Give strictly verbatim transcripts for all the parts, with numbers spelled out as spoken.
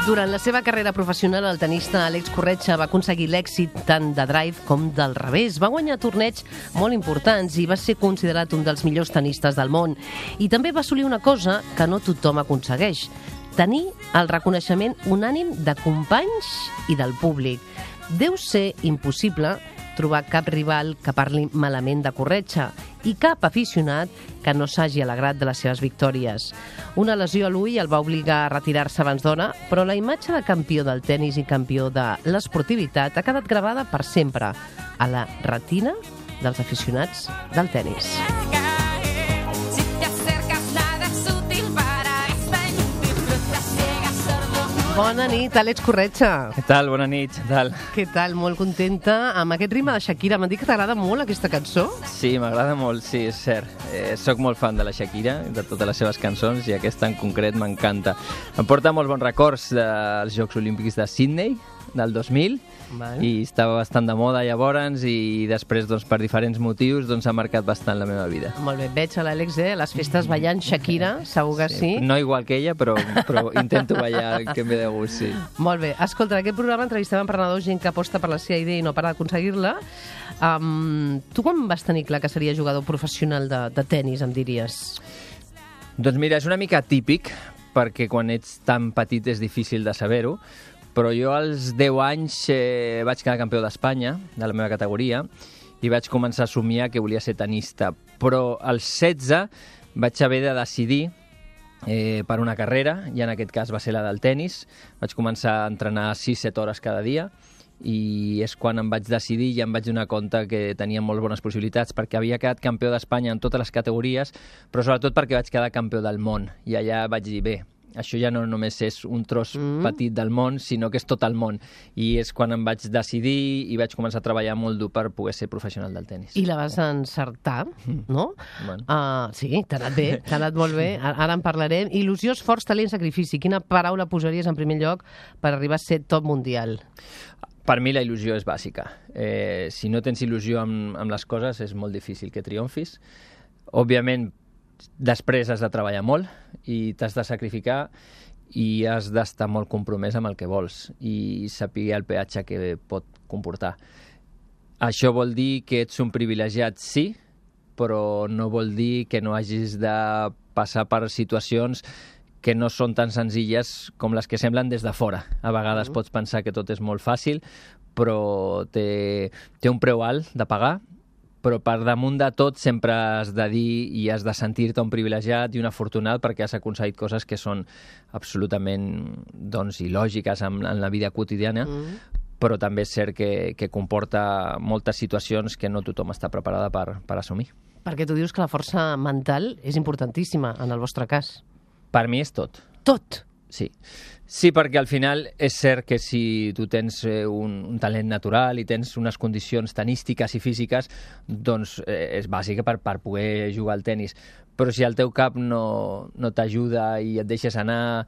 Durant la seva carrera professional, el tenista Àlex Corretja va aconseguir l'èxit tant de drive com del revés. Va guanyar torneigs molt importants i va ser considerat un dels millors tenistes del món. I també va assolir una cosa que no tothom aconsegueix: tenir el reconeixement unànim de companys i del públic. Deu ser impossible trobar cap rival que parli malament de Corretja i cap aficionat que no s'hagi alegrat de les seves victòries. Una lesió a l'ull el va obligar a retirar-se abans d'hora, però la imatge de campió del tennis i campió de l'esportivitat ha quedat gravada per sempre a la retina dels aficionats del tennis. Bona nit, Àlex Corretja. Què tal? Bona nit. Què tal? Què tal? Molt contenta amb aquest ritme de Shakira. M'han dit que t'agrada molt aquesta cançó? Sí, m'agrada molt, sí, és cert. Eh, soc molt fan de la Shakira, de totes les seves cançons, i aquesta en concret m'encanta. Em porta molt bons records dels Jocs Olímpics de Sydney, del dos mil, Vale. I estava bastant de moda llavors, i després, doncs, per diferents motius, doncs, ha marcat bastant la meva vida. Molt bé, veig a l'Àlex, eh? Les festes ballant Shakira, segur que sí. sí. No igual que ella, però, però intento ballar, que em ve de gust, sí. Molt bé. Escolta, en aquest programa entrevistem emprenedors, gent que aposta per la seva idea i no para d'aconseguir-la. Um, tu quan vas tenir clar que seria jugador professional de, de tennis, em diries? Doncs mira, és una mica típic, perquè quan ets tan petit és difícil de saber-ho, però jo als deu anys eh, vaig quedar campió d'Espanya, de la meva categoria, i vaig començar a somiar que volia ser tenista. Però als setze vaig haver de decidir eh, per una carrera, i en aquest cas va ser la del tennis. Vaig començar a entrenar sis set hores cada dia, i és quan em vaig decidir i em vaig donar compte que tenia molt bones possibilitats, perquè havia quedat campió d'Espanya en totes les categories, però sobretot perquè vaig quedar campió del món. I allà vaig dir, bé, això ja no només és un tros mm. petit del món, sinó que és tot el món. I és quan em vaig decidir i vaig començar a treballar molt dur per poder ser professional del tennis. I la vas encertar, no? Bueno. Uh, sí, t'ha anat bé, t'ha anat molt bé. Ara en parlarem. Il·lusió, esforç, talent, sacrifici. Quina paraula posaries en primer lloc per arribar a ser top mundial? Per mi la il·lusió és bàsica. Eh, si no tens il·lusió amb, amb les coses, és molt difícil que triomfis. Òbviament, després has de treballar molt i t'has de sacrificar i has d'estar molt compromès amb el que vols i saber el peatge que pot comportar. Això vol dir que ets un privilegiat, sí, però no vol dir que no hagis de passar per situacions que no són tan senzilles com les que semblen des de fora. A vegades pots pensar que tot és molt fàcil, però té, té un preu alt de pagar, però per damunt de tot sempre has de dir i has de sentir-te un privilegiat i un afortunat perquè has aconseguit coses que són absolutament doncs, il·lògiques en, en la vida quotidiana, mm. però també és cert que, que comporta moltes situacions que no tothom està preparada per, per assumir. Perquè tu dius que la força mental és importantíssima en el vostre cas. Per mi és tot. Tot? Sí. Sí, perquè al final és cert que si tu tens un, un talent natural i tens unes condicions tenístiques i físiques, doncs eh, és bàsica per, per poder jugar al tennis. Però si el teu cap no, no t'ajuda i et deixes anar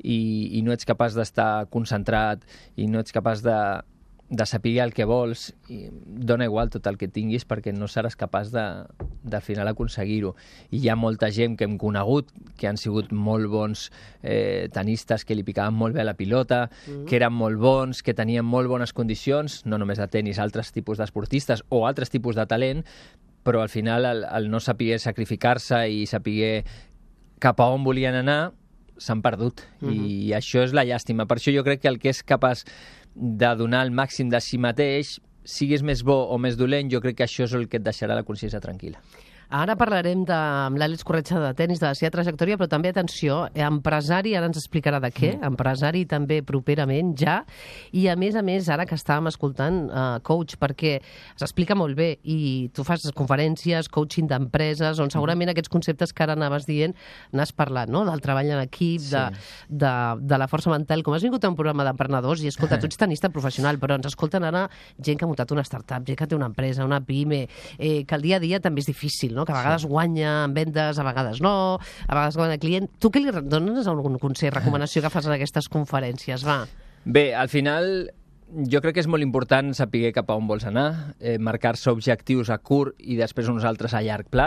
i, i no ets capaç d'estar concentrat i no ets capaç de, de saber el que vols, i dona igual tot el que tinguis perquè no seràs capaç de, de al final aconseguir-ho. I hi ha molta gent que hem conegut que han sigut molt bons eh, tenistes, que li picaven molt bé a la pilota, mm. que eren molt bons, que tenien molt bones condicions, no només de tennis, altres tipus d'esportistes o altres tipus de talent, però al final el, el no saber sacrificar-se i saber cap a on volien anar s'han perdut. Mm-hmm. I això és la llàstima. Per això jo crec que el que és capaç de donar el màxim de si mateix, siguis més bo o més dolent, jo crec que això és el que et deixarà la consciència tranquil·la. Ara parlarem de, amb l'Àlex Corretja de tennis, de la seva trajectòria, però també, atenció, empresari, ara ens explicarà de què, mm. empresari també properament ja, i a més a més, ara que estàvem escoltant uh, coach, perquè s'explica molt bé, i tu fas conferències, coaching d'empreses, on segurament aquests conceptes que ara anaves dient n'has parlat, no?, del treball en equip, sí. de, de, de la força mental. Com has vingut a un programa d'emprenedors, i escolta, tu ets tenista professional, però ens escolten ara gent que ha muntat una startup, gent que té una empresa, una pime, eh, que el dia a dia també és difícil, no? Que a vegades sí. guanya en vendes, a vegades no, a vegades guanya el client. Tu què li dones algun consell, recomanació que fas en aquestes conferències? Va. Bé, al final jo crec que és molt important saber cap a on vols anar, eh, marcar-se objectius a curt i després uns altres a llarg plaç,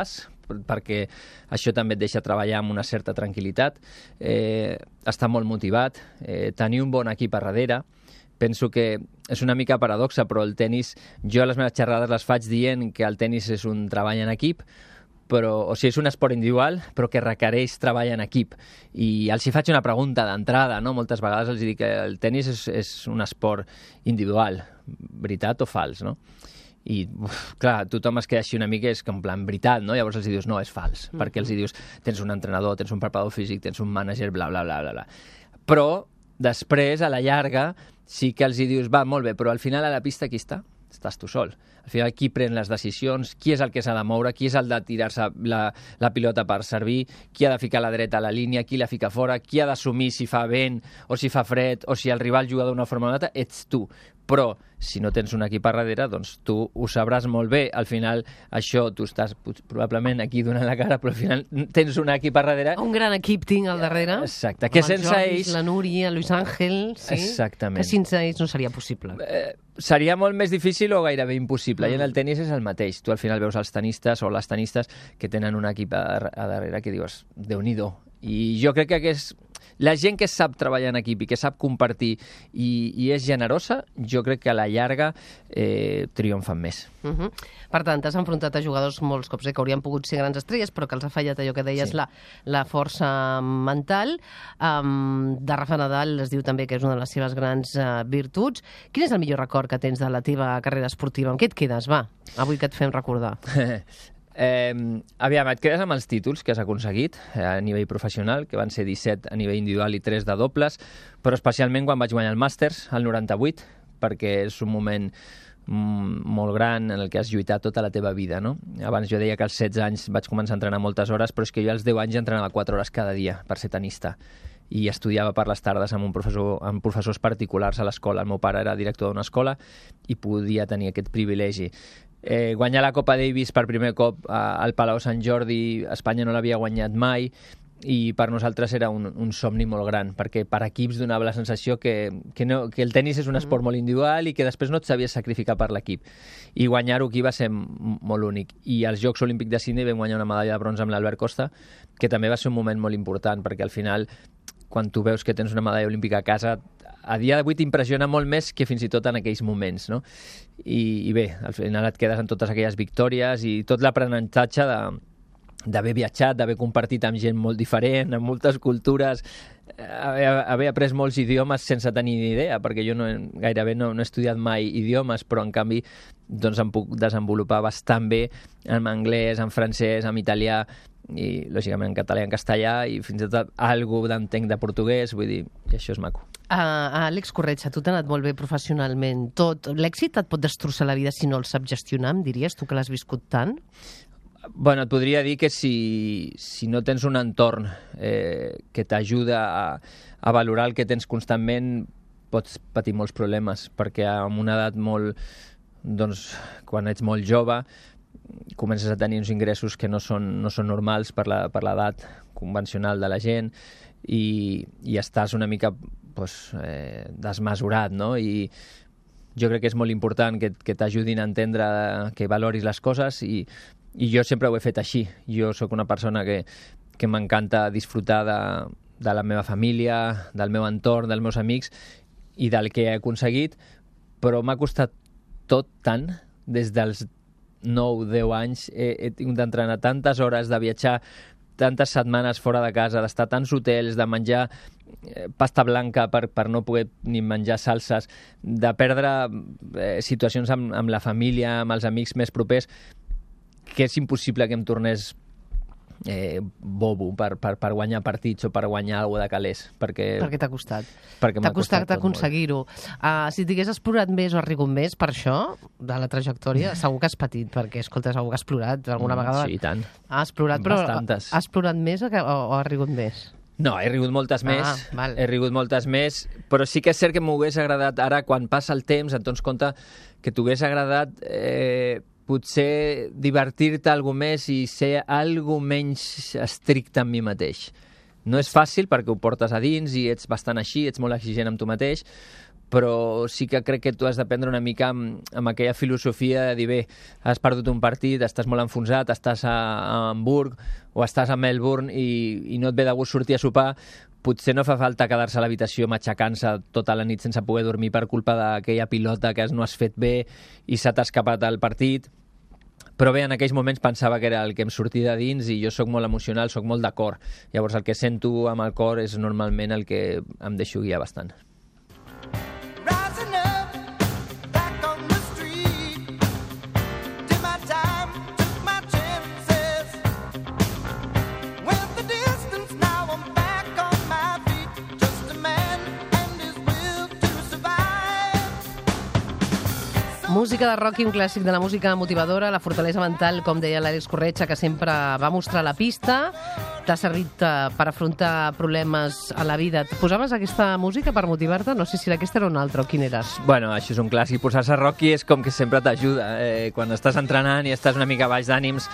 perquè això també et deixa treballar amb una certa tranquil·litat, eh, estar molt motivat, eh, tenir un bon equip a darrere. Penso que és una mica paradoxa, però el tennis, jo a les meves xerrades les faig dient que el tennis és un treball en equip, però, o sigui, és un esport individual, però que requereix treball en equip. I els hi faig una pregunta d'entrada, no? Moltes vegades els dic que el tennis és, és un esport individual, veritat o fals, no? I, uf, clar, tothom es queda així una mica, és que en plan, veritat, no? Llavors els dius, no, és fals, mm. perquè els dius, tens un entrenador, tens un preparador físic, tens un mànager, bla, bla, bla, bla, bla. Però, després, a la llarga, sí que els dius, va, molt bé, però al final a la pista qui està? Estàs tu sol. Al final, qui pren les decisions, qui és el que s'ha de moure, qui és el de tirar-se la, la pilota per servir, qui ha de ficar la dreta a la línia, qui la fica fora, qui ha d'assumir si fa vent o si fa fred o si el rival juga d'una forma o una altra, ets tu. Però, si no tens un equip a darrere, doncs tu ho sabràs molt bé. Al final, això, tu estàs probablement aquí donant la cara, però al final tens un equip a darrere. Un gran equip tinc al darrere. Exacte. Que sense Jordi, ells... la Núria, Luis Ángel, sí? Exactament. Que sense ells no seria possible. Eh, seria molt més difícil o gairebé impossible. Mm. I en el tenis és el mateix. Tu al final veus els tenistes o les tenistes que tenen un equip a, a darrere que dius, Déu-n'hi-do. I jo crec que és... La gent que sap treballar en equip i que sap compartir i, i és generosa, jo crec que a la llarga eh, triomfen més. Uh -huh. Per tant, t'has enfrontat a jugadors molts cops eh, que haurien pogut ser grans estrelles, però que els ha fallat allò que deies, sí. la, la força mental. Um, de Rafa Nadal es diu també que és una de les seves grans uh, virtuts. Quin és el millor record que tens de la teva carrera esportiva? Amb què et quedes, va? Avui que et fem recordar. Eh, aviam, et quedes amb els títols que has aconseguit eh, a nivell professional, que van ser disset a nivell individual i tres de dobles, però especialment quan vaig guanyar el Màsters, el noranta-vuit, perquè és un moment mm, molt gran en el que has lluitat tota la teva vida, no? Abans jo deia que als setze anys vaig començar a entrenar moltes hores, però és que jo als deu anys entrenava quatre hores cada dia per ser tenista i estudiava per les tardes amb, un professor, amb professors particulars a l'escola. El meu pare era director d'una escola i podia tenir aquest privilegi. Eh, guanyar la Copa Davis per primer cop al Palau Sant Jordi, Espanya no l'havia guanyat mai, i per nosaltres era un, un somni molt gran, perquè per equips donava la sensació que, que, no, que el tennis és un esport molt individual i que després no et sabies sacrificar per l'equip. I guanyar-ho aquí va ser molt únic. I als Jocs Olímpics de Sydney vam guanyar una medalla de bronze amb l'Albert Costa, que també va ser un moment molt important, perquè al final, quan tu veus que tens una medalla olímpica a casa, a dia d'avui t'impressiona molt més que fins i tot en aquells moments, no? I, i bé, al final et quedes en totes aquelles victòries i tot l'aprenentatge de d'haver viatjat, d'haver compartit amb gent molt diferent, amb moltes cultures, haver, haver après molts idiomes sense tenir ni idea, perquè jo no, gairebé no, no he estudiat mai idiomes, però en canvi doncs em puc desenvolupar bastant bé en anglès, en francès, en italià, i lògicament en català i en castellà, i fins i tot algo d'entenc de portuguès, vull dir, i això és maco. Uh, Àlex Corretja, tu t'ha anat molt bé professionalment tot. L'èxit et pot destrossar la vida si no el saps gestionar, em diries, tu que l'has viscut tant? Bueno, et podria dir que si, si no tens un entorn eh, que t'ajuda a, a valorar el que tens constantment, pots patir molts problemes, perquè amb una edat molt... Doncs, quan ets molt jove, comences a tenir uns ingressos que no són, no són normals per la, per l'edat convencional de la gent i, i estàs una mica pues, eh, desmesurat, no? I jo crec que és molt important que, que t'ajudin a entendre que valoris les coses i, i jo sempre ho he fet així. Jo sóc una persona que, que m'encanta disfrutar de, de la meva família, del meu entorn, dels meus amics i del que he aconseguit, però m'ha costat tot tant des dels nou deu anys. He, he tingut d'entrenar tantes hores, de viatjar tantes setmanes fora de casa, d'estar a tants hotels, de menjar eh, pasta blanca per, per no poder ni menjar salses, de perdre eh, situacions amb, amb la família, amb els amics més propers, que és impossible que em tornés eh, bobo per, per, per guanyar partits o per guanyar alguna cosa de calés. Perquè, perquè t'ha costat. Perquè t'ha costat, costat aconseguir-ho. Uh, si t'hagués explorat més o has rigut més per això, de la trajectòria, segur que has patit, perquè, escolta, segur que has plorat alguna mm, vegada. Sí, i tant. Has plorat, però bastantes. Has plorat més o, o, o has rigut més? No, he rigut moltes més, ah, val. he rigut moltes més, però sí que és cert que m'ho hagués agradat, ara quan passa el temps et dones compte que t'ho hagués agradat eh, potser divertir-te alguna més i ser alguna menys estricte amb mi mateix. No és fàcil perquè ho portes a dins i ets bastant així, ets molt exigent amb tu mateix, però sí que crec que tu has de prendre una mica amb, amb aquella filosofia de dir, bé, has perdut un partit, estàs molt enfonsat, estàs a, a Hamburg o estàs a Melbourne i, i no et ve de gust sortir a sopar, potser no fa falta quedar-se a l'habitació matxacant-se tota la nit sense poder dormir per culpa d'aquella pilota que no has fet bé i s'ha t'ha escapat el partit. Però bé, en aquells moments pensava que era el que em sortia de dins i jo sóc molt emocional, sóc molt de cor. Llavors el que sento amb el cor és normalment el que em deixo guiar bastant. Música de rock i un clàssic de la música motivadora, la fortalesa mental, com deia l'Àlex Corretja, que sempre va mostrar la pista. T'ha servit uh, per afrontar problemes a la vida. Et posaves aquesta música per motivar-te? No sé si aquesta era una altra o quin eres. Bueno, això és un clàssic. Posar-se rocky és com que sempre t'ajuda. Eh, quan estàs entrenant i estàs una mica baix d'ànims,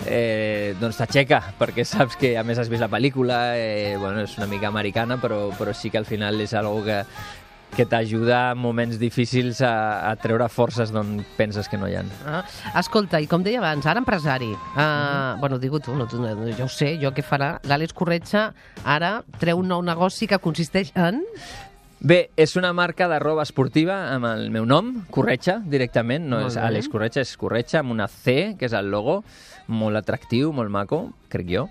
eh, doncs t'aixeca, perquè saps que a més has vist la pel·lícula. Eh, bueno, és una mica americana, però, però sí que al final és algo que que t'ajuda en moments difícils a, a treure forces d'on penses que no hi ha. Ah, escolta, i com deia abans, ara empresari. Uh, mm-hmm. Bueno, digue tu, no, tu, jo ho sé, jo què farà. L'Àlex Corretja ara treu un nou negoci que consisteix en... Bé, és una marca de roba esportiva amb el meu nom, Corretja, directament. No és Àlex Corretja, és Corretja, amb una C, que és el logo, molt atractiu, molt maco, crec jo.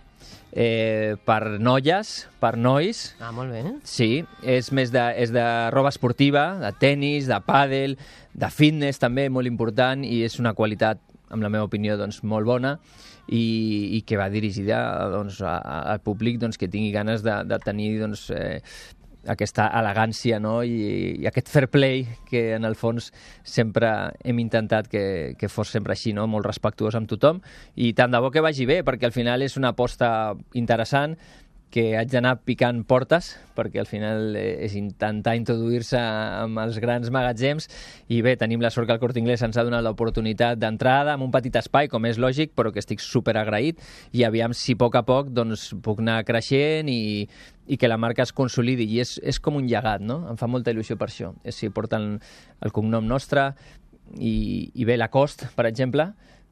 Eh, per noies, per nois. Ah, molt bé. Sí, és més de, és de roba esportiva, de tennis, de pàdel, de fitness també, molt important, i és una qualitat, en la meva opinió, doncs, molt bona i, i que va dirigida doncs, a, al públic doncs, que tingui ganes de, de tenir doncs, eh, aquesta elegància, no? I, i aquest fair play que en el fons sempre hem intentat que, que fos sempre així, no? Molt respectuós amb tothom, i tant de bo que vagi bé, perquè al final és una aposta interessant que haig d'anar picant portes, perquè al final és intentar introduir-se amb els grans magatzems, i bé, tenim la sort que el Corte Inglés ens ha donat l'oportunitat d'entrada amb un petit espai, com és lògic, però que estic super agraït, i aviam si a poc a poc doncs, puc anar creixent i, i que la marca es consolidi, i és, és com un llegat, no? Em fa molta il·lusió per això. És si porten el cognom nostre, i, i bé, Lacoste, per exemple,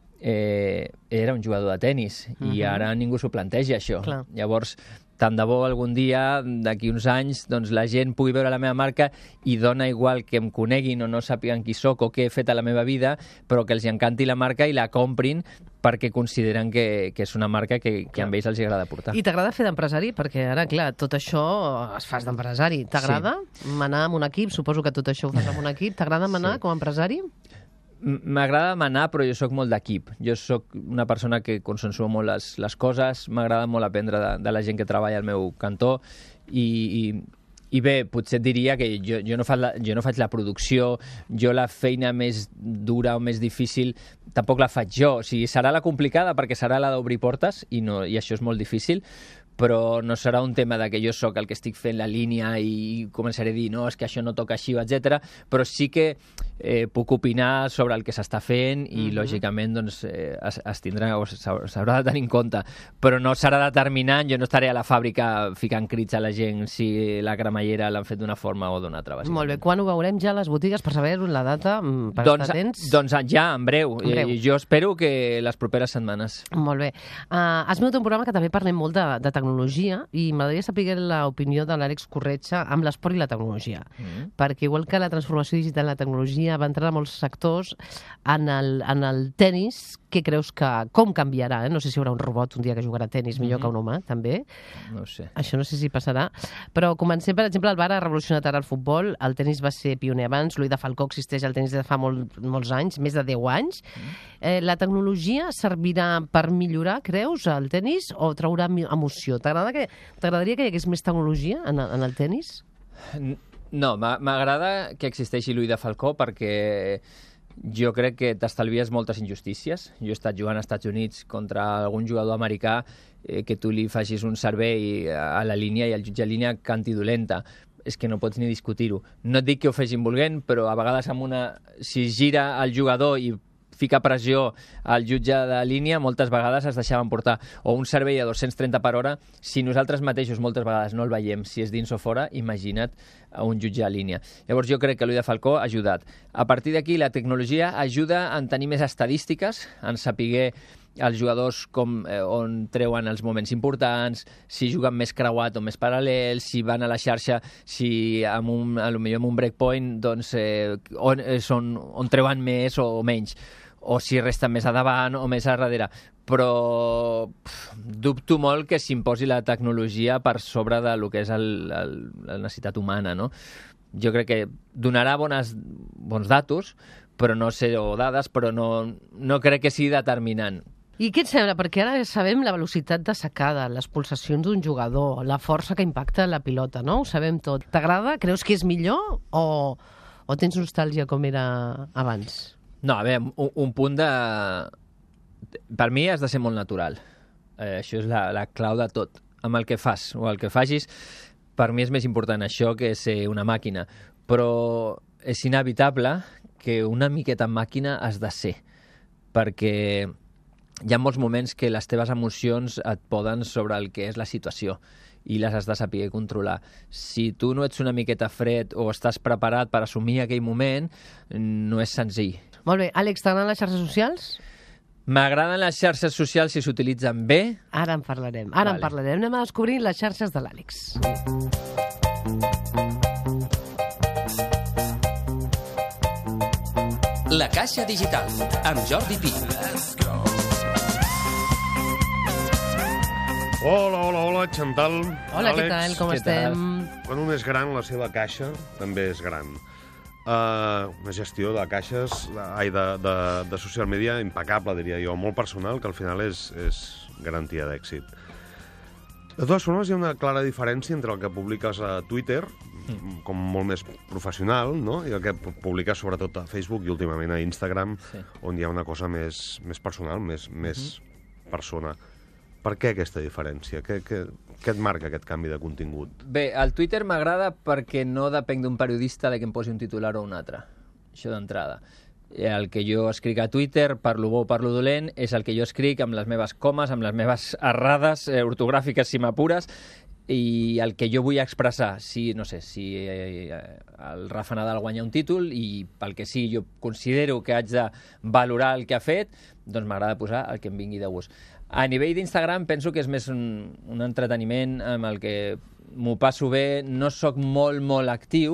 eh, era un jugador de tennis, uh-huh. i ara ningú s'ho planteja, això. Clar. Llavors, tant de bo algun dia, d'aquí uns anys, doncs la gent pugui veure la meva marca i dona igual que em coneguin o no sàpiguen qui sóc o què he fet a la meva vida, però que els encanti la marca i la comprin perquè consideren que, que és una marca que, que a ells els agrada portar. I t'agrada fer d'empresari? Perquè ara, clar, tot això es fas d'empresari. T'agrada sí. manar amb un equip? Suposo que tot això ho fas amb un equip. T'agrada manar sí. com a empresari? M'agrada manar, però jo sóc molt d'equip. Jo sóc una persona que consensua molt les, les coses, m'agrada molt aprendre de, de la gent que treballa al meu cantó, i, i, i bé, potser et diria que jo, jo, no faig la, jo no faig la producció, jo la feina més dura o més difícil tampoc la faig jo. O sigui, serà la complicada perquè serà la d'obrir portes, i, no, i això és molt difícil, però no serà un tema de que jo sóc el que estic fent la línia i començaré a dir no, és que això no toca així, etcètera. Però sí que eh, puc opinar sobre el que s'està fent i, mm-hmm. lògicament, doncs, eh, es, es tindrà o s'haurà de tenir en compte. Però no serà determinant, jo no estaré a la fàbrica ficant crits a la gent si la cremallera l'han fet d'una forma o d'una altra. Molt bé, quan ho veurem ja a les botigues per saber la data, per doncs, estar atents? Doncs ja, en breu. En breu. I jo espero que les properes setmanes. Molt bé. Uh, has vingut un programa que també parlem molt de, de tecnologia, i m'agradaria saber l'opinió de l'Àlex Corretja amb l'esport i la tecnologia. Mm-hmm. Perquè igual que la transformació digital en la tecnologia va entrar a molts sectors, en el, en el tennis, què creus que... Com canviarà? Eh? No sé si hi haurà un robot un dia que jugarà a tennis millor mm-hmm. que un humà, també. No ho sé. Això no sé si passarà. Però comencem, per exemple, el V A R ha revolucionat ara el futbol, el tennis va ser pioner abans, l'Ull de Falcó existeix al tennis de fa molt, molts anys, més de deu anys. Mm-hmm. Eh, la tecnologia servirà per millorar, creus, el tennis, o traurà emoció? T'agrada que, t'agradaria que hi hagués més tecnologia en, en el tennis? No, m'agrada que existeixi l'Ull de Falcó perquè jo crec que t'estalvies moltes injustícies. Jo he estat jugant als Estats Units contra algun jugador americà eh, que tu li facis un servei a la línia i el jutge de línia canti dolenta. És que no pots ni discutir-ho. No et dic que ho fegin volent, però a vegades amb una... si gira el jugador i fica pressió al jutge de línia, moltes vegades es deixaven portar. O un servei a dos-cents trenta per hora, si nosaltres mateixos moltes vegades no el veiem, si és dins o fora, imagina't a un jutge a línia. Llavors jo crec que l'Uida Falcó ha ajudat. A partir d'aquí la tecnologia ajuda a tenir més estadístiques, a saber els jugadors com, eh, on treuen els moments importants, si juguen més creuat o més paral·lel, si van a la xarxa, si amb un, a lo millor amb un breakpoint doncs, eh, on, eh, són, on treuen més o menys, o si resten més a davant o més a darrere. Però pff, dubto molt que s'imposi la tecnologia per sobre de lo que és el, el, la necessitat humana, no? Jo crec que donarà bones, bons datos, però no sé, o dades, però no, no crec que sigui determinant. I què et sembla? Perquè ara sabem la velocitat de sacada, les pulsacions d'un jugador, la força que impacta la pilota, no? Ho sabem tot. T'agrada? Creus que és millor o, o tens nostàlgia com era abans? No, a veure, un, un punt de... Per mi has de ser molt natural. Eh, això és la, la clau de tot. Amb el que fas o el que facis, per mi és més important això que ser una màquina. Però és inevitable que una miqueta màquina has de ser, perquè hi ha molts moments que les teves emocions et poden sobre el que és la situació i les has de saber controlar. Si tu no ets una miqueta fred o estàs preparat per assumir aquell moment, no és senzill. Molt bé. Àlex, t'agraden les xarxes socials? M'agraden les xarxes socials si s'utilitzen bé. Ara en parlarem. Ara vale. en parlarem. Anem a descobrir les xarxes de l'Àlex. La Caixa Digital, amb Jordi Pi. Hola, hola, hola, Chantal. Hola, Àlex. què tal? Com què estem? tal? Quan un és gran, la seva caixa també és gran. Uh, una gestió de caixes, de, ai, de, de, de social media impecable, diria jo, molt personal, que al final és, és garantia d'èxit. De totes formes, hi ha una clara diferència entre el que publiques a Twitter, mm. com molt més professional, no? I el que publiques sobretot a Facebook i últimament a Instagram, sí. on hi ha una cosa més, més personal, més, més mm. persona. Per què aquesta diferència? Què, què, què et marca aquest canvi de contingut? Bé, el Twitter m'agrada perquè no depenc d'un periodista de que em posi un titular o un altre. Això d'entrada. El que jo escric a Twitter, per lo bo o per lo dolent, és el que jo escric amb les meves comes, amb les meves errades eh, ortogràfiques, si m'apures, i el que jo vull expressar. Si, no sé, si eh, el Rafa Nadal guanya un títol i pel que sí jo considero que haig de valorar el que ha fet, doncs m'agrada posar el que em vingui de gust. A nivell d'Instagram penso que és més un, un entreteniment amb el que m'ho passo bé, no sóc molt, molt actiu,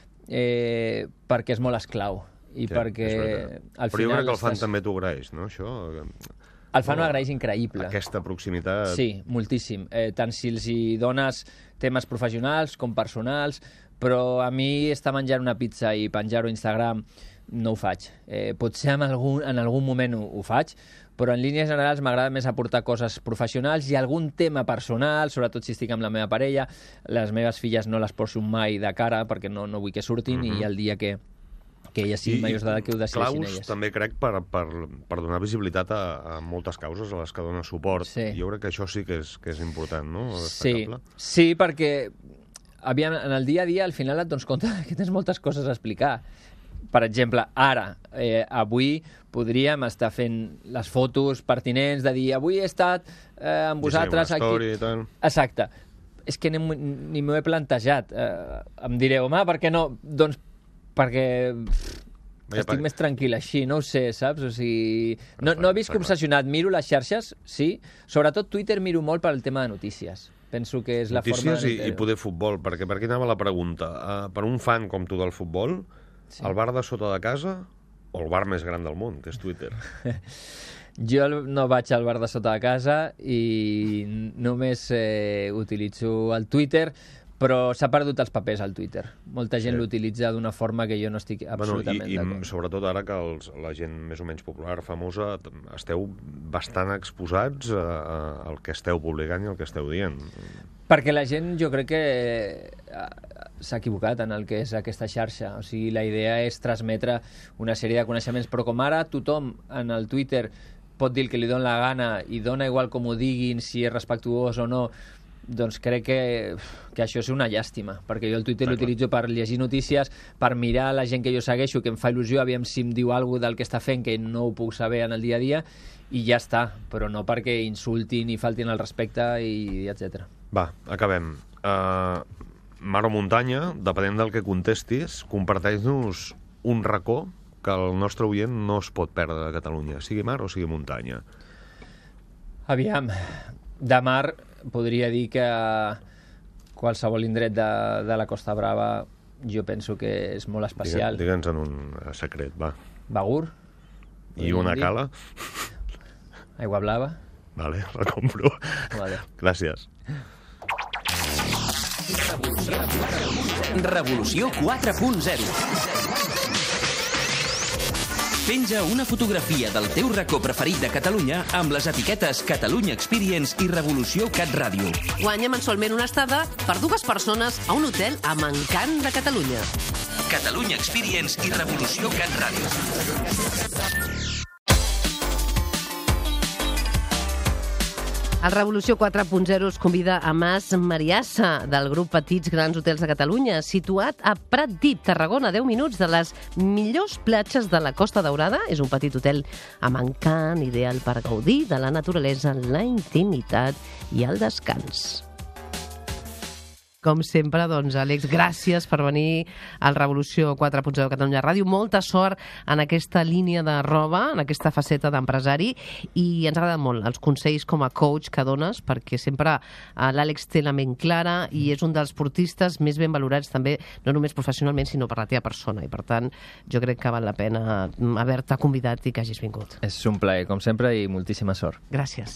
eh, perquè és molt esclau. I sí, perquè al Però final jo crec que el fan estàs... també t'ho agraeix, no, això? El fan ho agraeix increïble. Aquesta proximitat... Sí, moltíssim. Eh, tant si els hi dones temes professionals com personals, però a mi estar menjant una pizza i penjar-ho a Instagram no ho faig. Eh, potser en algun, en algun moment ho, ho faig, però en línies generals m'agrada més aportar coses professionals i algun tema personal, sobretot si estic amb la meva parella. Les meves filles no les poso mai de cara perquè no, no vull que surtin mm-hmm. i el dia que, que elles siguin majors d'edat que ho decideixin elles. Claus també crec per, per, per donar visibilitat a, a moltes causes a les que dona suport. Sí. Jo crec que això sí que és, que és important, no? Sí, sí, perquè aviam, en el dia a dia al final et dones compte que tens moltes coses a explicar. Per exemple, ara, eh, avui podríem estar fent les fotos pertinents de dir avui he estat eh, amb vosaltres aquí. I tal. Exacte. És que ni, ni m'ho he plantejat. Eh, em direu, home, per què no? Doncs perquè pff, estic per... més tranquil així, no ho sé, saps? O sigui, no, no visc obsessionat. Miro les xarxes, sí. Sobretot Twitter miro molt pel tema de notícies. Penso que és la notícies forma... Notícies i, i poder futbol, perquè per aquí anava la pregunta. Uh, per un fan com tu del futbol, sí. El bar de sota de casa o el bar més gran del món, que és Twitter? Jo no vaig al bar de sota de casa i només eh, utilitzo el Twitter, però s'ha perdut els papers al Twitter. Molta gent sí. L'utilitza d'una forma que jo no estic absolutament bueno, i, d'acord. I sobretot ara que els, la gent més o menys popular, famosa, esteu bastant exposats a, a, al que esteu publicant i al que esteu dient. Perquè la gent, jo crec que s'ha equivocat en el que és aquesta xarxa. O sigui, la idea és transmetre una sèrie de coneixements, però com ara tothom en el Twitter pot dir el que li dona la gana i dona igual com ho diguin, si és respectuós o no, doncs crec que, que això és una llàstima, perquè jo el Twitter l'utilitzo per llegir notícies, per mirar la gent que jo segueixo, que em fa il·lusió, aviam si em diu alguna cosa del que està fent, que no ho puc saber en el dia a dia, i ja està, però no perquè insultin i faltin el respecte, i etcètera. Va, acabem. Uh, mar o muntanya, depenent del que contestis, comparteix-nos un racó que el nostre oient no es pot perdre de Catalunya, sigui mar o sigui muntanya. Aviam, de mar podria dir que qualsevol indret de, de la Costa Brava jo penso que és molt especial. Digue'ns en un secret, va. Begur. I una cala. Aigua blava. Vale, la compro. Vale. Gràcies. Revolució quatre punt zero. Penja una fotografia del teu racó preferit de Catalunya amb les etiquetes Catalunya Experience i Revolució Cat Ràdio. Guanya mensualment una estada per dues persones a un hotel amb encant de Catalunya. Catalunya Experience i Revolució Cat Ràdio. El Revolució quatre punt zero es convida a Mas Mariassa, del grup Petits Grans Hotels de Catalunya, situat a Pratdip, Tarragona, a deu minuts de les millors platges de la Costa Daurada. És un petit hotel amb encant, ideal per gaudir de la naturalesa, la intimitat i el descans. Com sempre, doncs, Àlex, gràcies per venir al Revolució quatre punt zero Catalunya Ràdio. Molta sort en aquesta línia de roba, en aquesta faceta d'empresari, i ens agraden molt els consells com a coach que dones, perquè sempre l'Àlex té la ment clara i és un dels portistes més ben valorats també, no només professionalment, sinó per la teva persona. I, per tant, jo crec que val la pena haver-te convidat i que hagis vingut. És un plaer, com sempre, i moltíssima sort. Gràcies.